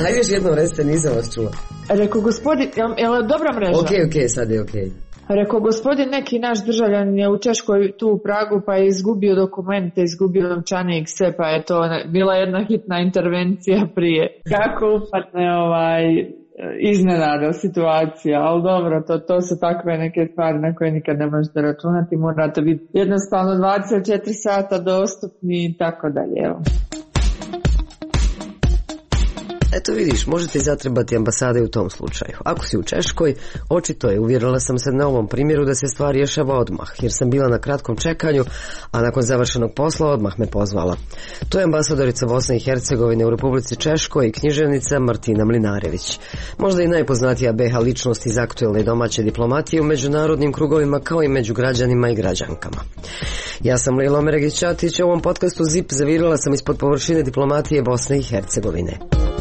Ajde još jednom recite, nisam vas čula. Rekao gospodin, je li dobra mreža? Ok, sad je ok. Rekao gospodin, neki naš državljan je u Češkoj tu u Pragu pa je izgubio dokumente, izgubio novčanik, sve, pa je to bila jedna hitna intervencija prije. Kako upadne iznenada situacija, ali dobro, to su takve neke stvari na koje nikad ne možete računati, morate biti jednostavno 24 sata dostupni i tako dalje, evo. Eto vidiš, možete i zatrebati ambasade u tom slučaju. Ako si u Češkoj, očito je, uvjerila sam se na ovom primjeru da se stvar rješava odmah, jer sam bila na kratkom čekanju, a nakon završenog posla odmah me pozvala. To je ambasadorica Bosne i Hercegovine u Republici Češkoj i književnica Martina Mlinarević. Možda i najpoznatija BiH ličnost iz aktuelne domaće diplomatije u međunarodnim krugovima kao i među građanima i građankama. Ja sam Lila Omeregić-Ćatić, u ovom podcastu ZIP zavirila sam ispod površine diplomatije Bosne i Hercegovine.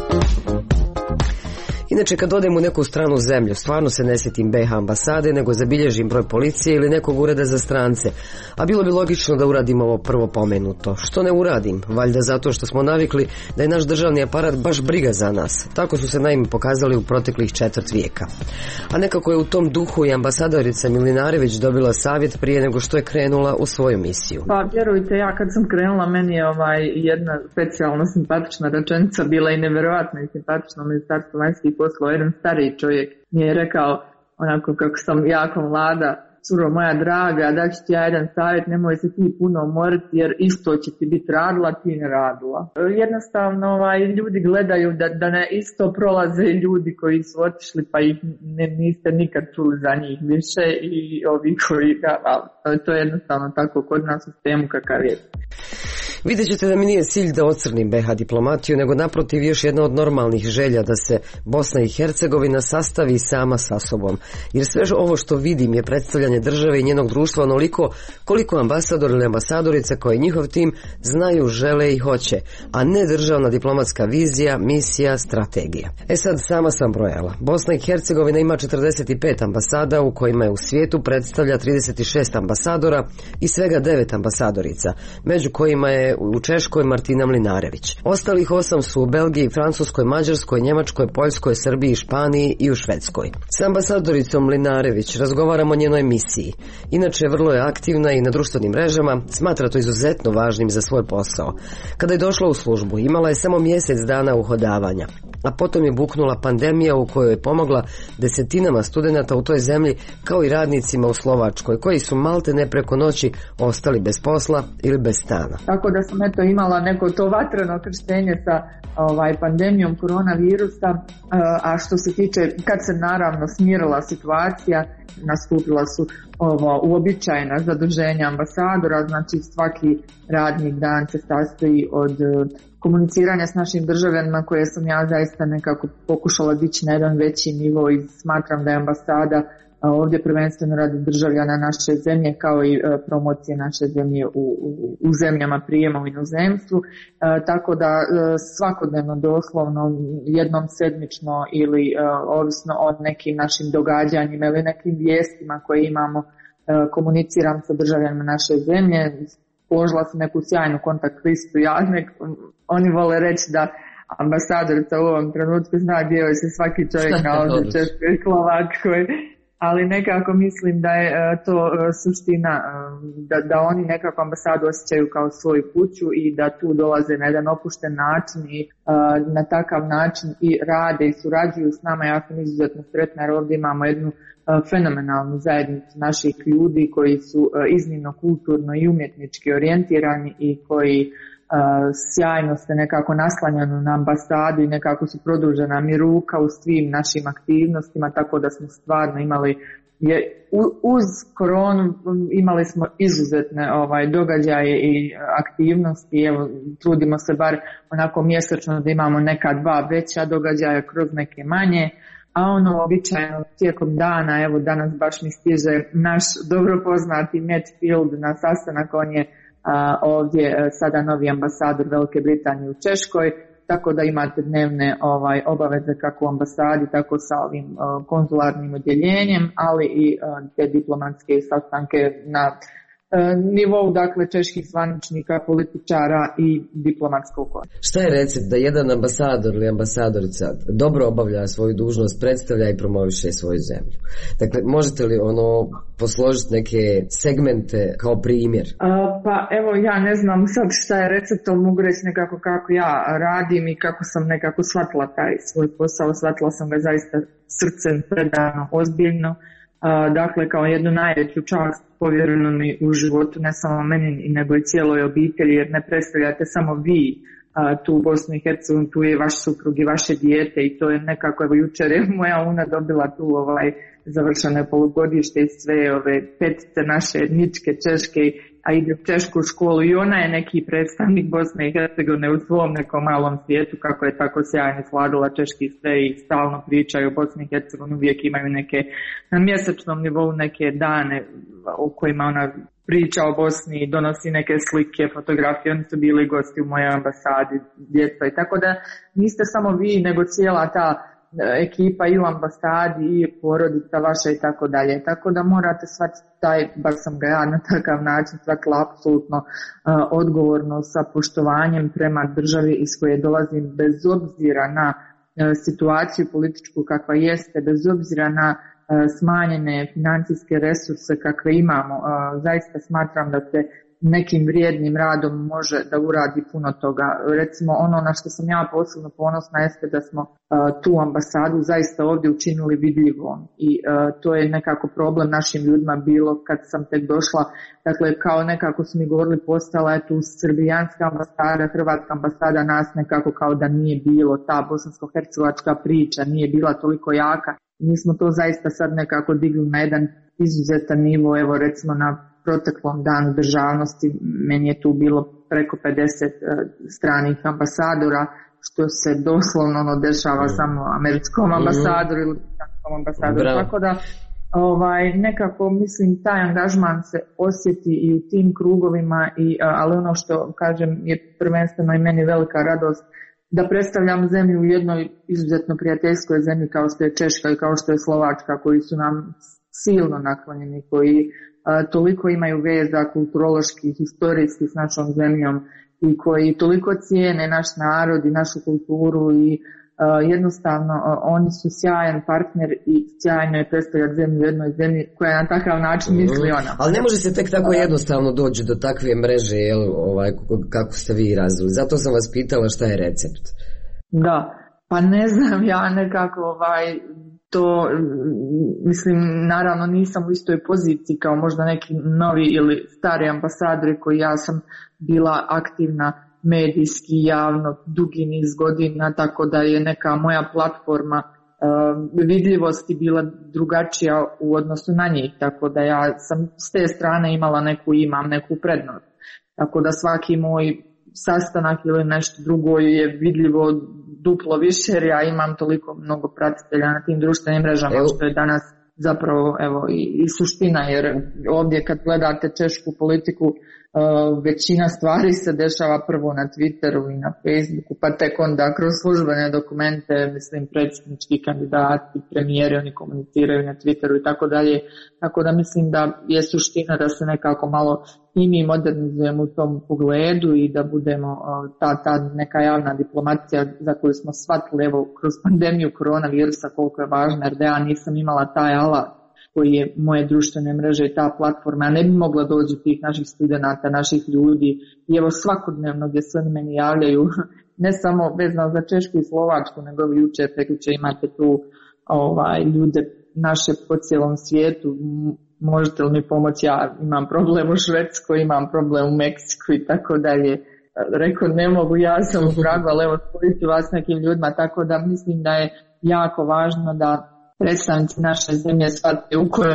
Inače, kad odem u neku stranu zemlju, stvarno se ne sjetim BiH ambasade, nego zabilježim broj policije ili nekog ureda za strance. A bilo bi logično da uradim ovo prvo pomenuto. Što ne uradim? Valjda zato što smo navikli da je naš državni aparat baš briga za nas. Tako su se naime pokazali u proteklih 4 vijeka. A nekako je u tom duhu i ambasadorica Mlinarević dobila savjet prije nego što je krenula u svoju misiju. Pa vjerujte, ja kad sam krenula, meni je jedna specijalno simpatična rečenica bila i nevjerojatno i simpatična u Ministarstvu vanjskih poslova. Jedan stariji čovjek mi je rekao, onako kako sam jako mlada, curo moja draga, da ću ti ja jedan savjet, nemoj se ti puno umoriti jer isto će ti biti radila, ti ne radila. Jednostavno ljudi gledaju da ne isto prolaze ljudi koji su otišli pa ih niste nikad čuli za njih više i ovi koji, to je jednostavno tako kod nas u sistemu kakav je. Vidjet ćete da mi nije cilj da ocrnim BiH diplomatiju, nego naprotiv još jedna od normalnih želja da se Bosna i Hercegovina sastavi sama sa sobom. Jer sve ovo što vidim je predstavljanje države i njenog društva onoliko koliko ambasador ili ambasadorica koji njihov tim znaju, žele i hoće, a ne državna diplomatska vizija, misija, strategija. Sad sama sam brojala. Bosna i Hercegovina ima 45 ambasada u kojima je u svijetu predstavlja 36 ambasadora i svega 9 ambasadorica, među kojima je u Češkoj Martina Mlinarević. Ostalih 8 su u Belgiji, Francuskoj, Mađarskoj, Njemačkoj, Poljskoj, Srbiji, Španiji i u Švedskoj. S ambasadoricom Mlinarević razgovaramo o njenoj misiji. Inače, vrlo je aktivna i na društvenim mrežama, smatra to izuzetno važnim za svoj posao. Kada je došla u službu, imala je samo mjesec dana uhodavanja, a potom je buknula pandemija u kojoj je pomogla desetinama studenata u toj zemlji kao i radnicima u Slovačkoj, koji su maltene preko noći ostali bez posla ili bez stana. Tako da sam imala neko to vatreno krštenje sa pandemijom koronavirusa, a što se tiče, kad se naravno smirila situacija, nastupila su uobičajena zaduženja ambasadora, znači svaki radni dan se sastoji od komuniciranja s našim državljanima koje sam ja zaista nekako pokušala dići na jedan veći nivo i smatram da je ambasada ovdje prvenstveno radi državljana naše zemlje kao i promocije naše zemlje u zemljama prijema u inozemstvu, tako da svakodnevno doslovno jednom sedmično ili ovisno o nekim našim događanjima ili nekim vijestima koje imamo komuniciram sa državljanima naše zemlje. Položila sam neku sjajnu kontakt listu, oni vole reći da ambasadorica u ovom trenutku zna gdje joj se svaki čovjek nalazi, Češkoj i Slovakskoj, ali nekako mislim da je to suština, da oni nekako ambasadu osjećaju kao svoju kuću i da tu dolaze na jedan opušten način i na takav način i rade i surađuju s nama. Ja sam izuzetno sretna jer ovdje imamo jednu fenomenalnu zajednicu naših ljudi koji su iznimno kulturno i umjetnički orijentirani i koji sjajno se nekako naslanjaju na ambasadu i nekako su produžena mi ruka u svim našim aktivnostima, tako da smo stvarno imali uz koronu imali smo izuzetne događaje i aktivnosti. Evo, trudimo se bar onako mjesečno da imamo neka 2 veća događaja kroz neke manje, a običajno tijekom dana, evo danas baš mi stiže naš dobro poznati Matt Field na sastanak, on je ovdje sada novi ambasador Velike Britanije u Češkoj, tako da imate dnevne obaveze kako u ambasadi, tako sa ovim konzularnim odjeljenjem, ali i te diplomatske sastanke na nivou, dakle, čeških zvaničnika, političara i diplomatskog korpusa. Šta je recept da jedan ambasador ili ambasadorica dobro obavlja svoju dužnost, predstavlja i promoviše svoju zemlju? Dakle, možete li posložiti neke segmente kao primjer? Pa evo, ja ne znam sad šta je recept, ali mogu reći nekako kako ja radim i kako sam nekako shvatila taj svoj posao. Shvatila sam ga zaista srcem, predano, ozbiljno. Dakle, kao jednu najveću čast povjereno mi u životu, ne samo meni nego i cijeloj obitelji, jer ne predstavljate samo vi tu u Bosnu i Hercegovini, tu je vaš suprug i vaše dijete i to je nekako, evo jučer je moja una dobila tu završene polugodište i sve ove petice naše etničke češke, a ide u češku školu i ona je neki predstavnik Bosne i Hercegovine u svom nekom malom svijetu, kako je tako sjajno sladila češki sve i stalno pričaju o Bosni i Hercegovini, uvijek imaju neke na mjesečnom nivou neke dane o kojima ona priča o Bosni, donosi neke slike, fotografije, oni su bili gosti u mojoj ambasadi, djeca i tako da niste samo vi, nego cijela ta ekipa i u ambasadi i porodica vaša i tako dalje. Tako da morate shvatiti taj, bar sam ga ja na takav način shvatila apsolutno odgovorno sa poštovanjem prema državi iz koje dolazim, bez obzira na situaciju političku kakva jeste, bez obzira na smanjene financijske resurse kakve imamo. Zaista smatram da se nekim vrijednim radom može da uradi puno toga. Recimo ono na što sam ja posebno ponosna jeste da smo tu ambasadu zaista ovdje učinili vidljivom i to je nekako problem našim ljudima bilo kad sam tek došla. Dakle, kao nekako su mi govorili, postala je tu srbijanska ambasada, hrvatska ambasada, nas nekako kao da nije bilo, ta bosansko-hercegovačka priča nije bila toliko jaka. Mi smo to zaista sad nekako digli na jedan izuzetan nivo, evo recimo na proteklom danu državnosti meni je tu bilo preko 50 stranih ambasadora, što se doslovno dešava samo američkom ambasadoru ili američkom ambasadoru. Tako da nekako mislim taj angažman se osjeti i u tim krugovima, ali ono što kažem je prvenstveno i meni velika radost da predstavljam zemlju u jednoj izuzetno prijateljskoj zemlji kao što je Češka i kao što je Slovačka, koji su nam silno naklonjeni, koji toliko imaju veza kulturoloških, historijskih s našom zemljom i koji toliko cijene naš narod i našu kulturu i jednostavno oni su sjajan partner i sjajno je predstavljati zemlju u jednoj zemlji koja na takav način misli ona. Ali ne može se tek tako jednostavno doći do takve mreže, kako ste vi razvili. Zato sam vas pitala šta je recept. Da, pa ne znam, ja nekako to, mislim, naravno nisam u istoj poziciji kao možda neki novi ili stari ambasadori koji ja sam bila aktivna medijski, javno, dugi niz godina, tako da je neka moja platforma vidljivosti bila drugačija u odnosu na njih, tako da ja sam s te strane imam neku prednost. Tako da svaki moj sastanak ili nešto drugo je vidljivo duplo više, jer ja imam toliko mnogo pratitelja na tim društvenim mrežama, što je danas zapravo i suština, jer ovdje kad gledate češku politiku, većina stvari se dešava prvo na Twitteru i na Facebooku, pa tek onda kroz službene dokumente, mislim, predsjednički kandidati, premijeri, oni komuniciraju na Twitteru i tako dalje. Tako da mislim da je suština da se nekako malo i mi modernizujemo u tom pogledu i da budemo ta neka javna diplomacija za koju smo shvatili kroz pandemiju koronavirusa koliko je važna, jer da ja nisam imala taj alat koji je moje društvene mreže i ta platforma, ja ne bi mogla doći tih naših studenata, naših ljudi i svakodnevno gdje se oni meni javljaju, ne samo vezano za Češku i Slovačku, nego jučer, prekjučer imate tu ljude naše po cijelom svijetu, možete li mi pomoći, ja imam problem u Švedskoj, imam problem u Meksiku i tako dalje. Rekao, ne mogu, ja sam u Pragu, ali spojiti vas s nekim ljudima, tako da mislim da je jako važno da predstavnici naše zemlje shvate u kojem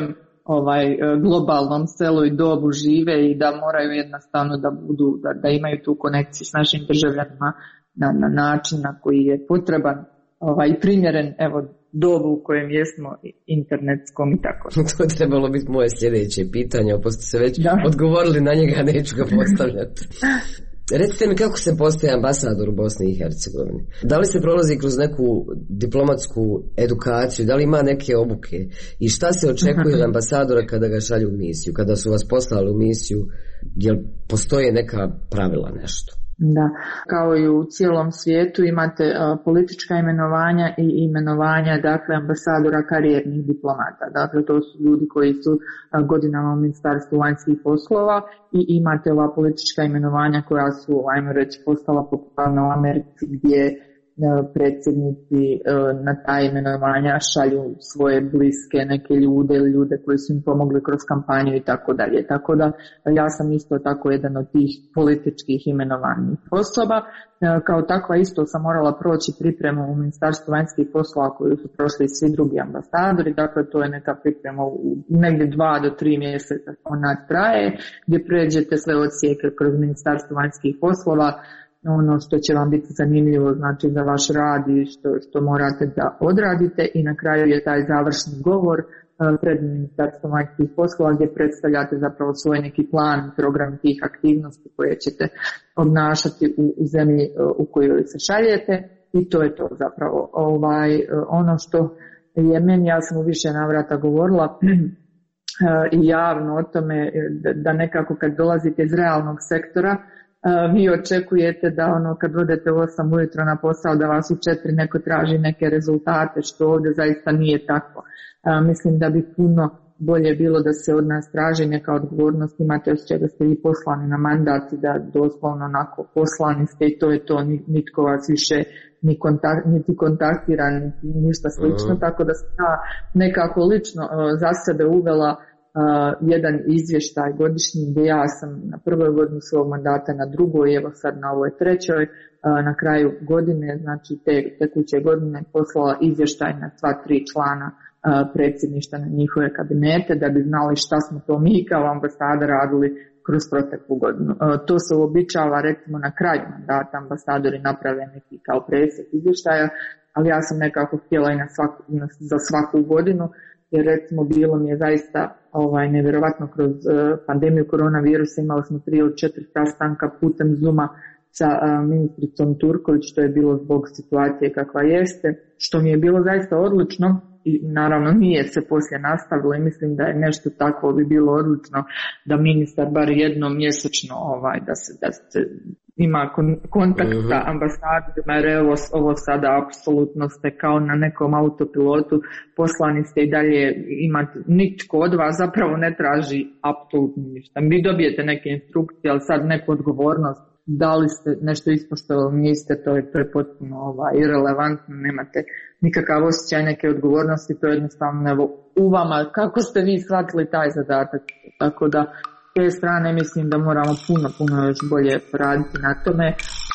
globalnom selu i dobu žive i da moraju jednostavno da budu, da imaju tu konekciju s našim državljanima na način na koji je potreban i primjeren dobu u kojem jesmo internetskom i tako. To je trebalo biti moje sljedeće pitanje, pošto ste se već odgovorili na njega, neću ga postavljati. Recite mi kako se postaje ambasador u Bosni i Hercegovini? Da li se prolazi kroz neku diplomatsku edukaciju, da li ima neke obuke i šta se očekuje od ambasadora kada ga šalju u misiju, kada su vas poslali u misiju, jel postoje neka pravila, nešto? Da, kao i u cijelom svijetu imate politička imenovanja i imenovanja, dakle, ambasadora karijernih diplomata. Dakle, to su ljudi koji su godinama u Ministarstvu vanjskih poslova i imate ova politička imenovanja koja su, ajmo reći, postala popularna u Americi, gdje predsjednici na ta imenovanja šalju svoje bliske neke ljude ili ljude koji su im pomogli kroz kampanju i tako dalje. Tako da ja sam isto tako jedan od tih političkih imenovanih osoba. Kao takva isto sam morala proći pripremu u Ministarstvu vanjskih poslova koju su prošli svi drugi ambasadori. Dakle, to je neka priprema u negdje 2 do 3 mjeseca ona traje, gdje pređete sve odsjeke kroz Ministarstvo vanjskih poslova, ono što će vam biti zanimljivo, znači za vaš rad i što morate da odradite, i na kraju je taj završni govor pred Ministarstvom vanjskih poslova gdje predstavljate zapravo svoj neki plan, program tih aktivnosti koje ćete obnašati u zemlji u kojoj se šaljete, i to je to zapravo. Ono što je meni, ja sam u više navrata govorila i javno o tome, da nekako kad dolazite iz realnog sektora, vi očekujete da kad odete u 8 ujutro na posao da vas u 4 neko traži neke rezultate, što ovdje zaista nije tako. Mislim da bi puno bolje bilo da se od nas traži neka odgovornost, imate osjećaj da ste vi poslani na mandat i da doslovno onako poslani ste i to je to, nitko vas više niti kontaktira, niti ništa slično, tako da sam ja nekako lično za sebe uvela jedan izvještaj godišnji gdje ja sam na prvoj godini svog mandata, na drugoj, evo sad na ovoj trećoj, na kraju godine, znači te tekuće godine, poslala izvještaj na sva 3 člana predsjedništva na njihove kabinete, da bi znali šta smo to mi kao ambasada radili kroz proteklu godinu. To se uobičava, recimo na kraju mandata ambasadori naprave neki kao presjek izvještaja, ali ja sam nekako htjela i za svaku godinu, jer recimo bilo mi je zaista nevjerovatno kroz pandemiju koronavirusa, imali smo 3 od 4 sastanka putem Zooma sa ministricom Turković, što je bilo zbog situacije kakva jeste, što mi je bilo zaista odlično i naravno nije se poslije nastavilo i mislim da je nešto takvo bi bilo odlično da ministar bar jednom mjesečno da se ima kontakt sa ambasadorima, jer ovo sada apsolutno ste kao na nekom autopilotu, poslani ste i dalje imate, nitko od vas zapravo ne traži apsolutno ništa. Vi dobijete neke instrukcije, ali sad neku odgovornost, da li ste nešto ispoštovali, niste, to je potpuno irelevantno, nemate nikakav osjećaj neke odgovornosti, to je jednostavno evo u vama, kako ste vi shvatili taj zadatak, tako da s te strane mislim da moramo puno još bolje poraditi na tome.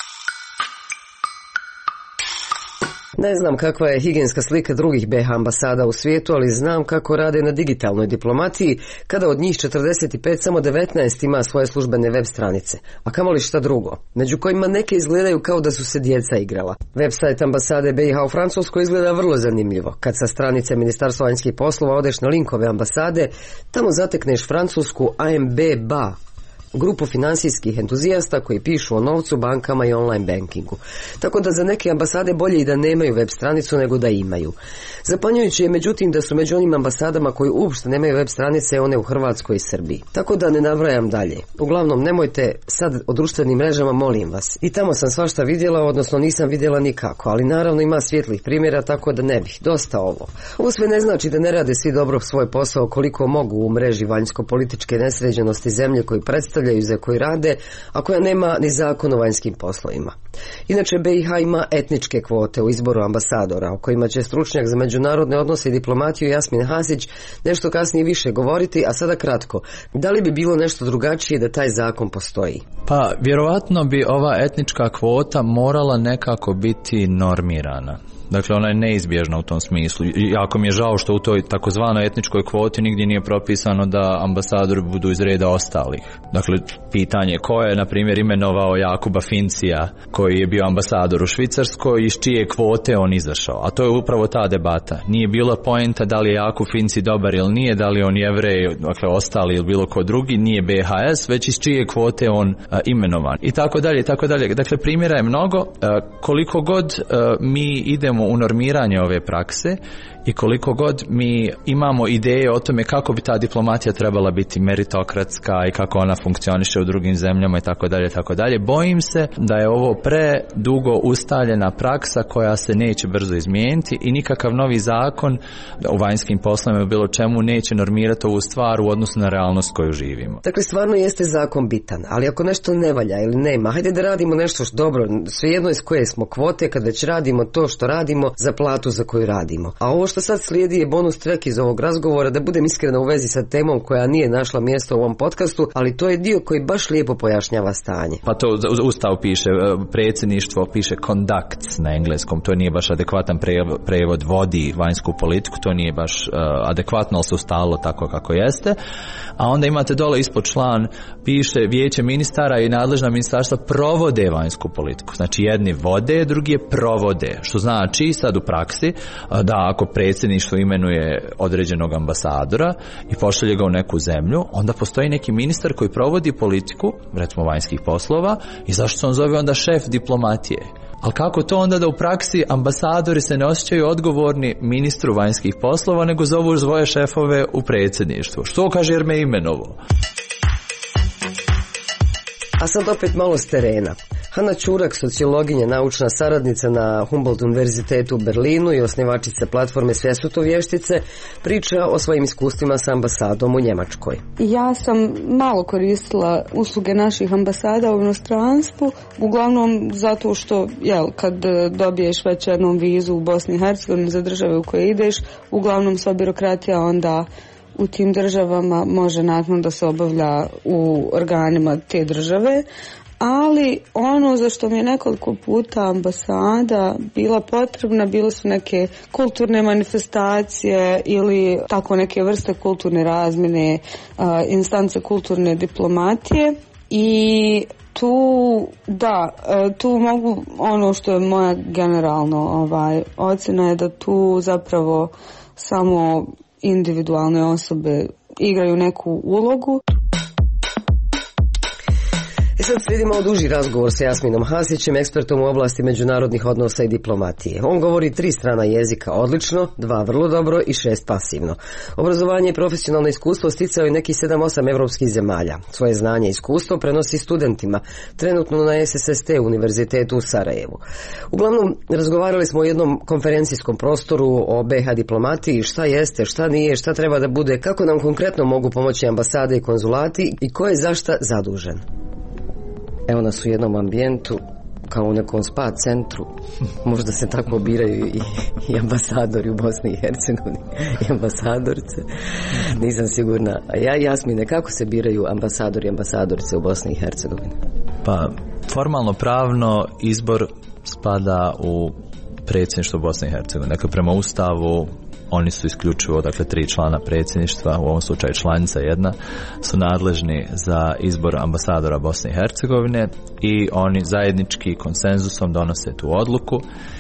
Ne znam kakva je higijenska slika drugih BiH ambasada u svijetu, ali znam kako rade na digitalnoj diplomaciji, kada od njih 45 samo 19 ima svoje službene web stranice, a kamoli šta drugo, među kojima neke izgledaju kao da su se djeca igrala. Website ambasade BiH u Francuskoj izgleda vrlo zanimljivo. Kad sa stranice Ministarstva vanjskih poslova odeš na linkove ambasade, tamo zatekneš francusku AMB-BA, grupu financijskih entuzijasta koji pišu o novcu, bankama i online bankingu. Tako da za neke ambasade bolje i da nemaju web stranicu nego da imaju. Zapanjujuće je međutim da su među onim ambasadama koji uopšte nemaju web stranice one u Hrvatskoj i Srbiji. Tako da ne nabrajam dalje. Uglavnom nemojte sad o društvenim mrežama, molim vas. I tamo sam svašta vidjela, odnosno nisam vidjela nikako, ali naravno ima svijetlih primjera, tako da ne bih. Dosta ovo. Ovo sve ne znači da ne rade svi dobro svoj posao koliko mogu u mreži vanjsko-političke nesređenosti zemlje koji predstavljaju za koji rade, a koja nema ni zakon o vanjskim poslovima. Inače, BiH ima etničke kvote u izboru ambasadora, o kojima će stručnjak za međunarodne odnose i diplomatiju Jasmin Hasić nešto kasnije više govoriti, a sada kratko. Da li bi bilo nešto drugačije da taj zakon postoji? Pa, vjerovatno bi ova etnička kvota morala nekako biti normirana. Dakle, ona je neizbježna u tom smislu. Jako mi je žao što u toj takozvanoj etničkoj kvoti nigdje nije propisano da ambasadori budu iz reda ostalih. Dakle, Dakle, pitanje ko je, na primjer, imenovao Jakuba Fincija, koji je bio ambasador u Švicarskoj, iz čije kvote on izašao. A to je upravo ta debata. Nije bila poenta da li je Jakub Finci dobar ili nije, da li je on Jevrej, dakle, ostali ili bilo ko drugi, nije BHS, već iz čije kvote on imenovan. I tako dalje, i tako dalje. Dakle, primjera je mnogo. Koliko god mi idemo u normiranje ove prakse i koliko god mi imamo ideje o tome kako bi ta diplomatija trebala biti meritokratska i kako ona funkcioniše u drugim zemljama i tako dalje, bojim se da je ovo predugo ustaljena praksa koja se neće brzo izmijeniti i nikakav novi zakon u vanjskim poslovima bilo čemu neće normirati ovu stvar u odnosu na realnost koju živimo. Dakle, stvarno jeste zakon bitan, ali ako nešto ne valja ili nema, hajde da radimo nešto što dobro, svejedno iz koje smo kvote, kad već radimo to što radimo za platu za koju radimo. A ovo što sad slijedi je bonus track iz ovog razgovora, da budem iskrena u vezi sa temom koja nije našla mjesto u ovom podcastu, ali to je dio koji baš lijepo pojašnjava stanje. Pa to Ustav piše, predsjedništvo piše conducts na engleskom, to nije baš adekvatan prevod, vodi vanjsku politiku, to nije baš adekvatno, ali se ustalo tako kako jeste. A onda imate dole ispod član, piše vijeće ministara i nadležna ministarstva provode vanjsku politiku. Znači jedni vode, drugi je provode. Što znači sad u praksi da ako predsjedništvo imenuje određenog ambasadora i pošalje ga u neku zemlju, onda postoji neki ministar koji provodi politiku, recimo vanjskih poslova, i zašto se on zove onda šef diplomatije? Ali kako to onda da u praksi ambasadori se ne osjećaju odgovorni ministru vanjskih poslova, nego zovu svoje šefove u predsjedništvu? Što kaže jer me imenovo? A sad opet malo s terena. Hanna Čurak, sociologinja, naučna saradnica na Humboldt univerzitetu u Berlinu i osnivačica platforme Sve su to vještice, priča o svojim iskustvima sa ambasadom u Njemačkoj. Ja sam malo koristila usluge naših ambasada u inostranstvu, uglavnom zato što kad dobiješ već jednom vizu u Bosni i Hercegovini za države u koje ideš, uglavnom sva birokratija onda u tim državama može naknadno da se obavlja u organima te države, ali ono za što mi je nekoliko puta ambasada bila potrebna, bile su neke kulturne manifestacije ili tako neke vrste kulturne razmjene, instance kulturne diplomatije. I tu mogu, ono što je moja generalno ocjena je da tu zapravo samo individualne osobe igraju neku ulogu. I sad slijedi malo duži razgovor sa Jasminom Hasićem, ekspertom u oblasti međunarodnih odnosa i diplomatije. On govori 3 strana jezika odlično, 2 vrlo dobro i 6 pasivno. Obrazovanje i profesionalno iskustvo sticao je nekih 7-8 evropskih zemalja. Svoje znanje i iskustvo prenosi studentima, trenutno na SSST univerzitetu u Sarajevu. Uglavnom, razgovarali smo o jednom konferencijskom prostoru o BiH diplomatiji, šta jeste, šta nije, šta treba da bude, kako nam konkretno mogu pomoći ambasade i konzulati i ko je za šta zadužen. Evo nas u jednom ambijentu, kao u nekom spa centru. Možda se tako biraju i ambasadori u Bosni i Hercegovini i ambasadorice. Nisam sigurna. A Jasmine, kako se biraju ambasadori i ambasadorice u Bosni i Hercegovini? Pa, formalno pravno izbor spada u predsjedništvo Bosne i Hercegovine. Dakle, prema Ustavu oni su isključivo, dakle, 3 člana predsjedništva, u ovom slučaju članica jedna, su nadležni za izbor ambasadora Bosne i Hercegovine i oni zajednički konsenzusom donose tu odluku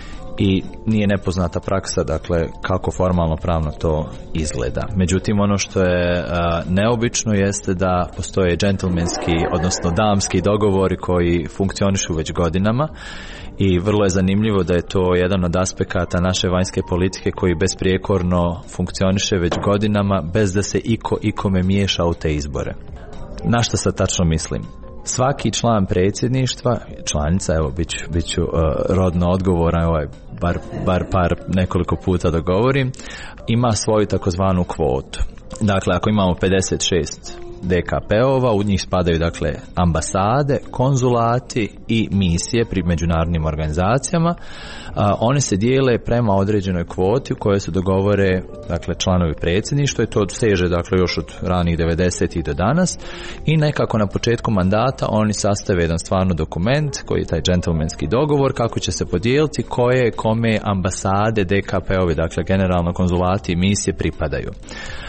i nije nepoznata praksa, dakle, kako formalno pravno to izgleda. Međutim, ono što je neobično jeste da postoje džentlmenski, odnosno damski dogovori koji funkcionišu već godinama i vrlo je zanimljivo da je to jedan od aspekata naše vanjske politike koji besprijekorno funkcioniše već godinama bez da se ikome miješa u te izbore. Na što sad tačno mislim? Svaki član predsjedništva, članica, evo bit ću rodno odgovoran, bar par nekoliko puta da govorim, ima svoju takozvanu kvotu. Dakle, ako imamo 56 DKP-ova, u njih spadaju, dakle, ambasade, konzulati i misije pri međunarodnim organizacijama. One se dijele prema određenoj kvoti u kojoj se dogovore, dakle, članovi predsjedništva i to seže, dakle, još od ranih 90-ih do danas i nekako na početku mandata oni sastave jedan stvarno dokument koji je taj džentlmenski dogovor kako će se podijeliti kome ambasade, DKP-ovi, dakle, generalno konzulati i misije pripadaju.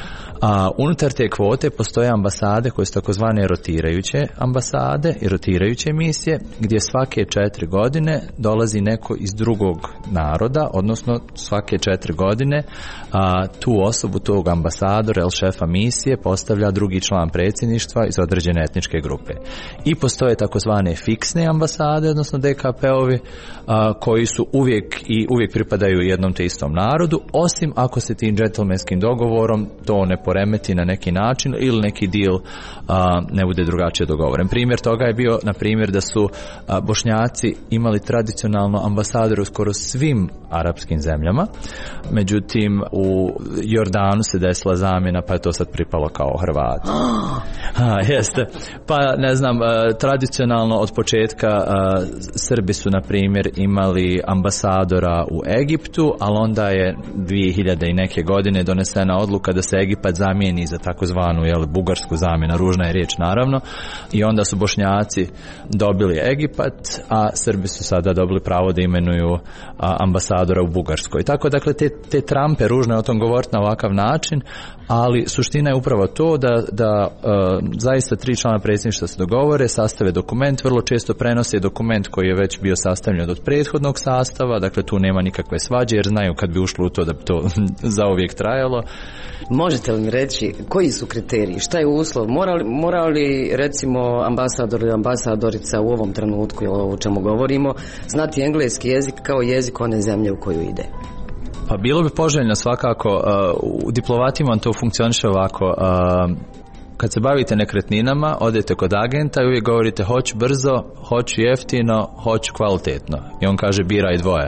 Unutar te kvote postoje ambasade koje su takozvane rotirajuće ambasade i rotirajuće misije, gdje svake 4 godine dolazi neko iz drugog naroda, odnosno svake 4 godine tu osobu, tog ambasadora ili šefa misije postavlja drugi član predsjedništva iz određene etničke grupe. I postoje takozvane fiksne ambasade, odnosno DKP-ovi, koji su uvijek pripadaju jednom te istom narodu, osim ako se tim džentlmenskim dogovorom to ne poremeti na neki način ili neki deal ne bude drugačije dogovoren. Primjer toga je bio, na primjer, da su Bošnjaci imali tradicionalno ambasadore u skoro svim arapskim zemljama, međutim u Jordanu se desila zamjena, pa je to sad pripalo kao Hrvati. Jeste. Pa ne znam, tradicionalno od početka Srbi su, na primjer, imali ambasadora u Egiptu, ali onda je 2000 i neke godine donesena odluka da se Egipat zamijeni za takozvanu bugarsku zamjenu, ružna je riječ naravno, i onda su Bošnjaci dobili Egipat, a Srbi su sada dobili pravo da imenuju ambasadora u Bugarskoj. Tako, dakle, te trampe, ružno je o tom govoriti na ovakav način, ali suština je upravo to da zaista 3 člana predsjedništva se dogovore, sastave dokument, vrlo često prenose dokument koji je već bio sastavljen od prethodnog sastava, dakle tu nema nikakve svađe jer znaju kad bi ušlo u to da bi to zauvijek trajalo. Možete li mi reći koji su kriteriji, šta je uslov, mora li recimo ambasador ili ambasadorica u ovom trenutku o čemu govorimo znati engleski jezik kao jezik one zemlje u koju ide? Pa bilo bi poželjno svakako, u diplomatima to funkcioniše ovako, kad se bavite nekretninama, odete kod agenta i uvijek govorite hoću brzo, hoću jeftino, hoću kvalitetno. I on kaže biraj dvoje.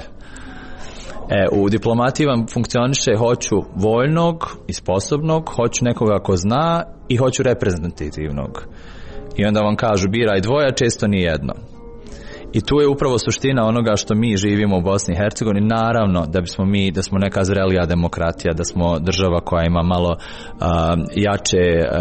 U diplomatiji vam funkcioniše hoću voljnog i sposobnog, hoću nekoga ko zna i hoću reprezentativnog. I onda vam kažu biraj dvoje, često ni jedno. I tu je upravo suština onoga što mi živimo u Bosni i Hercegovini. Naravno da smo neka zrelija demokratija, da smo država koja ima malo jače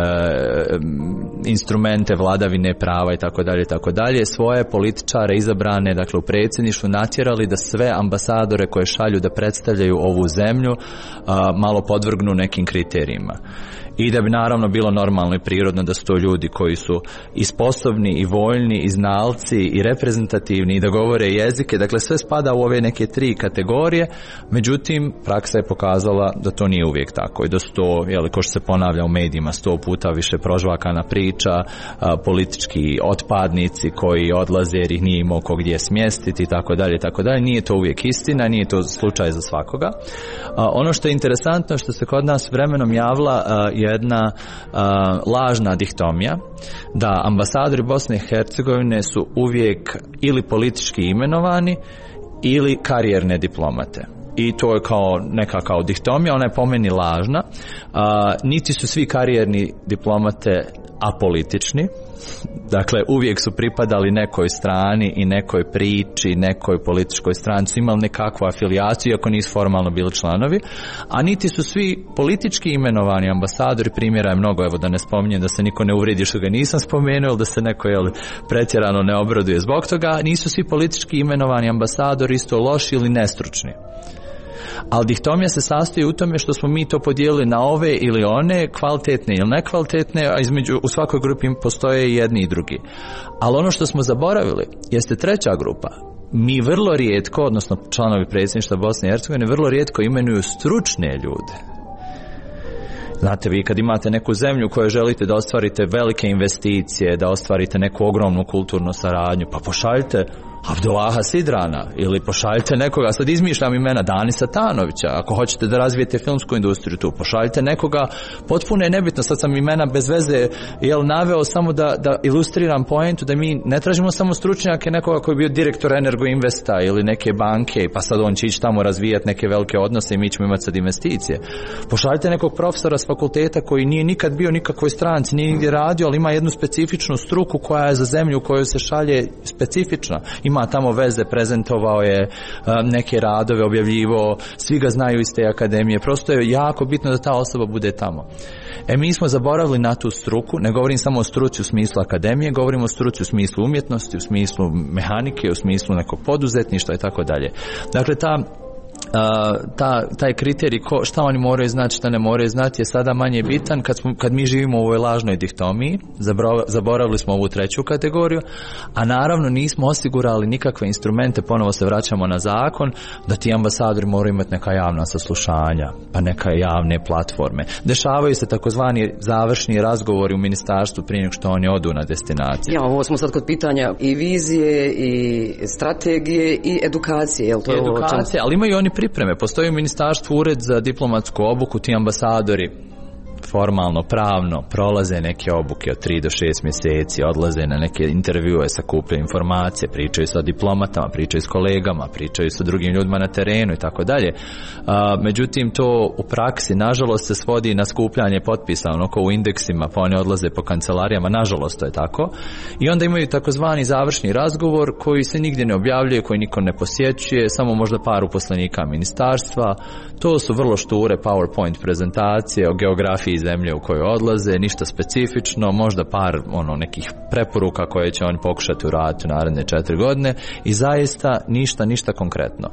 instrumente vladavine prava i tako dalje, svoje političare izabrane, dakle u predsjedništvu, natjerali da sve ambasadore koje šalju da predstavljaju ovu zemlju malo podvrgnu nekim kriterijima. I da bi naravno bilo normalno i prirodno da su to ljudi koji su i sposobni i voljni i znalci i reprezentativni i da govore jezike, dakle sve spada u ove neke 3 kategorije, međutim praksa je pokazala da to nije uvijek tako i da su to, ko što se ponavlja u medijima 100 puta više prožvakana priča, politički otpadnici koji odlaze jer ih nije imao ko gdje smjestiti i tako dalje, nije to uvijek istina, nije to slučaj za svakoga. Ono što je interesantno što se kod nas vremenom javila jedna lažna dihtomija da ambasadori Bosne i Hercegovine su uvijek ili politički imenovani ili karijerne diplomate. I to je kao dihtomija, ona je po meni lažna. Niti su svi karijerni diplomate apolitični. Dakle, uvijek su pripadali nekoj strani i nekoj priči, nekoj političkoj stranci, imali nekakvu afilijaciju, iako nisu formalno bili članovi, a niti su svi politički imenovani ambasadori, primjera je mnogo, evo da ne spominjem, da se niko ne uvredi što ga nisam spomenuo, ili da se neko pretjerano ne obraduje zbog toga, nisu svi politički imenovani ambasadori isto loši ili nestručni. Ali dihtomija se sastoji u tome što smo mi to podijelili na ove ili one, kvalitetne ili nekvalitetne, a u svakoj grupi postoje i jedni i drugi. Ali ono što smo zaboravili jeste 3. grupa. Mi vrlo rijetko, odnosno članovi predsjedništva Bosne i Hercegovine, vrlo rijetko imenuju stručne ljude. Znate, vi kad imate neku zemlju u kojoj želite da ostvarite velike investicije, da ostvarite neku ogromnu kulturnu saradnju, pa pošaljite Abdullaha Sidrana ili pošaljite nekoga, sad izmišljam imena, Dani Satanovića, ako hoćete da razvijete filmsku industriju tu, pošaljite nekoga, potpuno je nebitno, sad sam imena bez veze naveo samo da ilustriram poentu da mi ne tražimo samo stručnjake nekoga koji je bio direktor Energo Investa ili neke banke, pa sad on će ići tamo razvijati neke velike odnose i mi ćemo imati sad investicije. Pošaljite nekog profesora s fakulteta koji nije nikad bio nikakvoj stranci, nije nigdje radio, ali ima jednu specifičnu struku koja je za zemlju u kojoj se šalje specifična. Ima tamo veze, prezentovao je neke radove, objavljivao, svi ga znaju iz te akademije, prosto je jako bitno da ta osoba bude tamo. Mi smo zaboravili na tu struku, ne govorim samo o struci u smislu akademije, govorim o struci u smislu umjetnosti, u smislu mehanike, u smislu nekog poduzetništva i tako dalje. Dakle, ta taj kriterij šta oni moraju znati, šta ne moraju znati je sada manje bitan kad mi živimo u ovoj lažnoj dihtomiji. Zaboravili smo ovu treću kategoriju, a naravno nismo osigurali nikakve instrumente, ponovo se vraćamo na zakon, da ti ambasadori moraju imati neka javna saslušanja, pa neka javne platforme. Dešavaju se takozvani završni razgovori u ministarstvu prije nego što oni odu na destinaciju. Ja, ovo smo sad kod pitanja i vizije, i strategije, i edukacije. Jel to je edukacije, ali imaju oni pripreme. Postoji u ministarstvu ured za diplomatsku obuku, ti ambasadori formalno, pravno prolaze neke obuke od 3 do 6 mjeseci, odlaze na neke intervjue, sakupljaju informacije, pričaju sa diplomatama, pričaju s kolegama, pričaju sa drugim ljudima na terenu i tako dalje. Međutim, to u praksi nažalost se svodi na skupljanje potpisa, onako u indeksima, pa oni odlaze po kancelarijama, nažalost to je tako. I onda imaju takozvani završni razgovor koji se nigdje ne objavljuje, koji niko ne posjećuje, samo možda par uposlenika ministarstva. To su vrlo šture PowerPoint prezentacije o geografiji zemlje u kojoj odlaze, ništa specifično, možda par nekih preporuka koje će oni pokušati uraditi u naredne 4 godine i zaista ništa konkretno.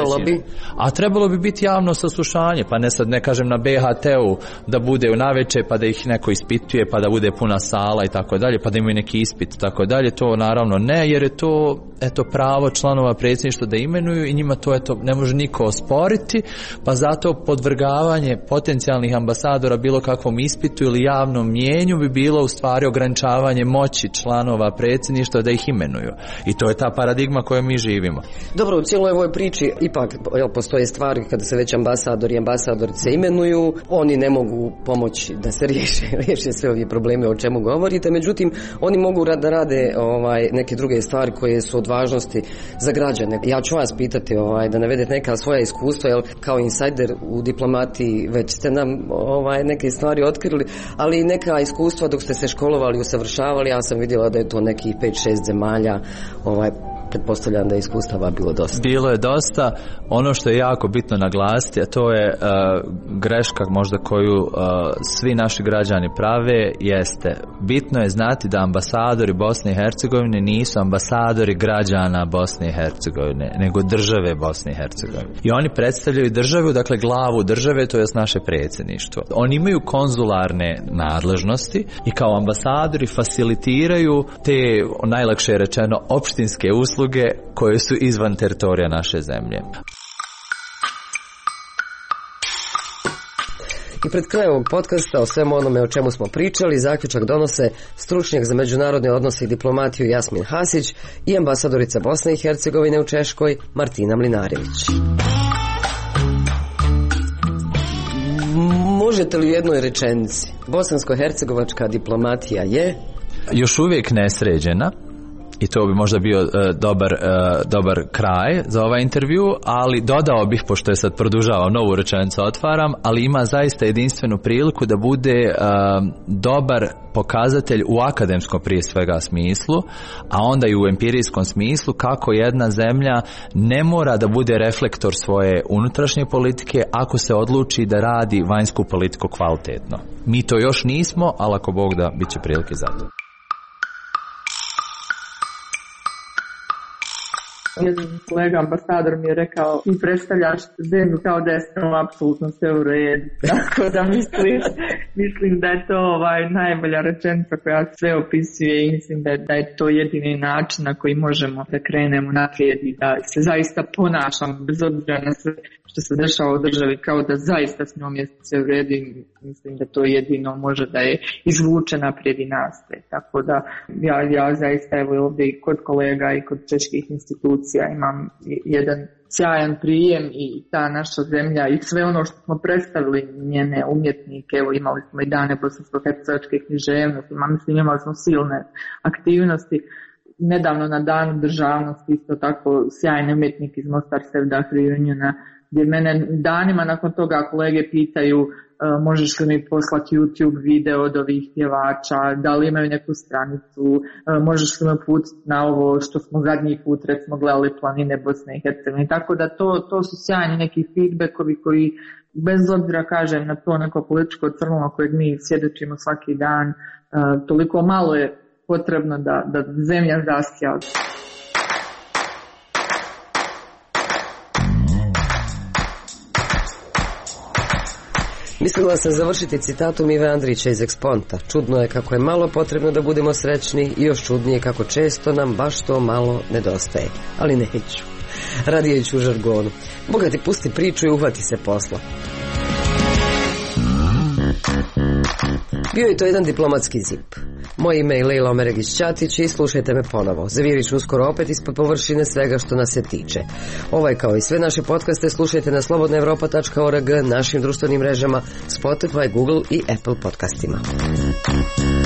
A trebalo bi biti javno saslušanje, pa ne kažem na BHT-u da bude u navečer pa da ih neko ispituje, pa da bude puna sala i tako dalje, pa da imaju neki ispit i tako dalje. To naravno ne, jer je to pravo članova predsjedništva da imenuju i njima to ne može niko osporiti, pa zato podvrgavanje potencijalnih ambasadora bilo kakvom ispitu ili javnom mijenju bi bilo u stvari ograničavanje moći članova predsjedništva da ih imenuju. I to je ta paradigma koju mi živimo. Dobro, u cijeloj ovoj priči ipak postoje stvari kada se već ambasadori i ambasadorice imenuju, oni ne mogu pomoći da se riješe sve ovi probleme o čemu govorite, međutim oni mogu da rade neke druge stvari koje su od važnosti za građane. Ja ću vas pitati da navedete neka svoja iskustva, jer kao insajder u diplomatiji već ste nam neke stvari otkrili, ali neka iskustva dok ste se školovali, usavršavali, ja sam vidjela da je to nekih 5-6 zemalja, pretpostavljam da je iskustava bilo dosta. Bilo je dosta. Ono što je jako bitno naglasiti, a to je greška možda koju svi naši građani prave, jeste bitno je znati da ambasadori Bosne i Hercegovine nisu ambasadori građana Bosne i Hercegovine, nego države Bosne i Hercegovine. I oni predstavljaju državu, dakle glavu države, to jest naše predsjedništvo. Oni imaju konzularne nadležnosti i kao ambasadori facilitiraju te, najlakše rečeno, opštinske usluge koje su izvan teritorija naše zemlje. I pred krajem ovog podcasta o svemu onome o čemu smo pričali, zaključak donose stručnjak za međunarodne odnose i diplomatiju Jasmin Hasić i ambasadorica Bosne i Hercegovine u Češkoj Martina Mlinarević. Možete li u jednoj rečenici, bosansko-hercegovačka diplomatija je još uvijek nesređena, i to bi možda bio dobar kraj za ovaj intervju, ali dodao bih, pošto je sad produžavam, novu rečenicu otvaram, ali ima zaista jedinstvenu priliku da bude dobar pokazatelj u akademskom prije svega smislu, a onda i u empirijskom smislu kako jedna zemlja ne mora da bude reflektor svoje unutrašnje politike ako se odluči da radi vanjsku politiku kvalitetno. Mi to još nismo, ali ako Bog da, bit će prilike za to. Jedan kolega ambasador mi je rekao, ti predstavljaš zemlju kao da je apsolutno sve u redu. Tako da mislim da je to najbolja rečenica koja sve opisuje i mislim da je to jedini način na koji možemo da krenemo naprijed i da se zaista ponašamo bez obzira na sve što se dešava u državi kao da zaista s njom je sve u redu i mislim da to jedino može da je izvuče naprijed i nastaje. Tako da ja zaista evo ovdje i kod kolega i kod čeških institucija imam jedan sjajan prijem i ta naša zemlja i sve ono što smo predstavili njene umjetnike, evo imali smo i dane bosansko-hercegovačke književnosti, imali smo silne aktivnosti. Nedavno na danu državnosti isto tako sjajni umjetnik iz Mostar Sevdah Reuniona, gdje mene danima nakon toga kolege pitaju možeš li mi poslati YouTube video od ovih pjevača, da li imaju neku stranicu, možeš li me uputiti na ovo što smo zadnji put recimo gledali planine Bosne i Hercegovine. Tako da to su sjajni neki feedbackovi koji bez obzira kažem na to neko političko crno kojeg mi svjedočimo svaki dan, toliko malo je potrebno da zemlja zasja. Mislila sam završiti citatom Ive Andrića iz Eksponta. Čudno je kako je malo potrebno da budemo srećni i još čudnije kako često nam baš to malo nedostaje. Ali neću. Radije ću u žargonu. Boga ti pusti priču i uhvati se posla. Bio je to jedan diplomatski zip. Moje ime je Lejla Omeregić-Ćatić i slušajte me ponovo. Zavirit ću uskoro opet ispod površine svega što nas se tiče. Ovaj kao i sve naše podcaste slušajte na slobodnaevropa.org, našim društvenim mrežama, Spotify, Google i Apple podcastima.